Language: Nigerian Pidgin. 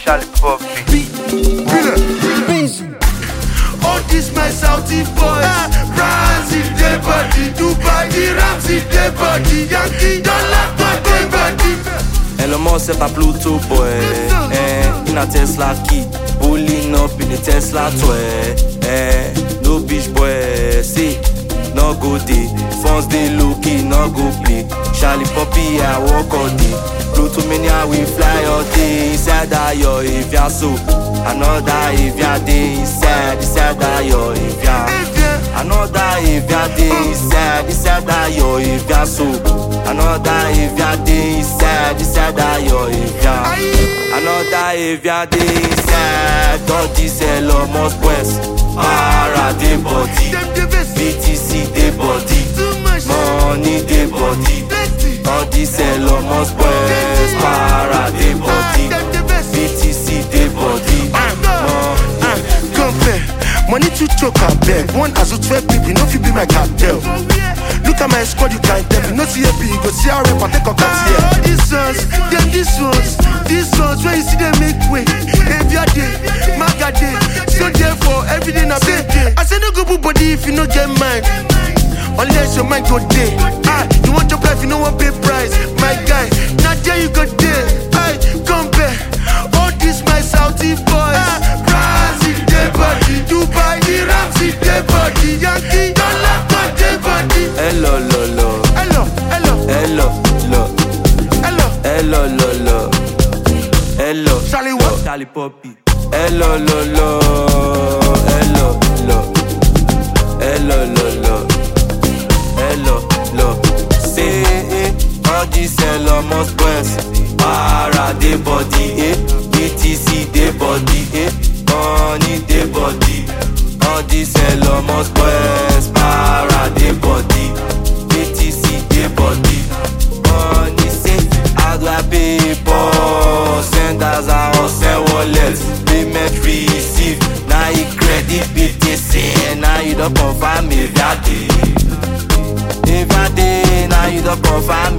Charlie Poppy. All this my Saudi boys, France in their body, Dubai, the Rams in their body, Yankee, dollar for their body. Elon Musk pas Pluto boy, in a Tesla key, pulling up in a Tesla toy, no bitch boy, see, no go day, phones they looking, no go play, Charlie Poppy I walk all day, Pluto mania we fly all day, inside that yo if ya so, another if ya day inside that yo if ya, another if ya day inside that yo if ya so, another if ya day inside that yo if ya, another if ya day inside, all this Elon Musk West, para de body, BTC de body, money de body, all this Elon Musk West, para de body, BTC de body, compare, money to choke and beg. One as 12 people, no fit be my cartel. Look at my squad, you can't tell me. No CAP, you go see how rap and take a cut here. All these ones, them these ones, when you see them make way. If you're there, maga day, so therefore every day na big day. I say no go put body if you no get mine. Unless your mind go day. You want your life, you no want pay price. My guy, not there you go there. Compare, all this my Saudi boys, France in their body, Dubai, the Rams in their body, Yankee, dollar for their body. hello, Charlie what? Charlie Poppy, hello, say all this Elon Musk West, para de body, BTC de body, money de body, all this Elon Musk West, para de body, BTC de body, money say how do I pay for senders and send wallets, payment receive, now you credit BTC, now you don't confirm if you day, now you don't confirm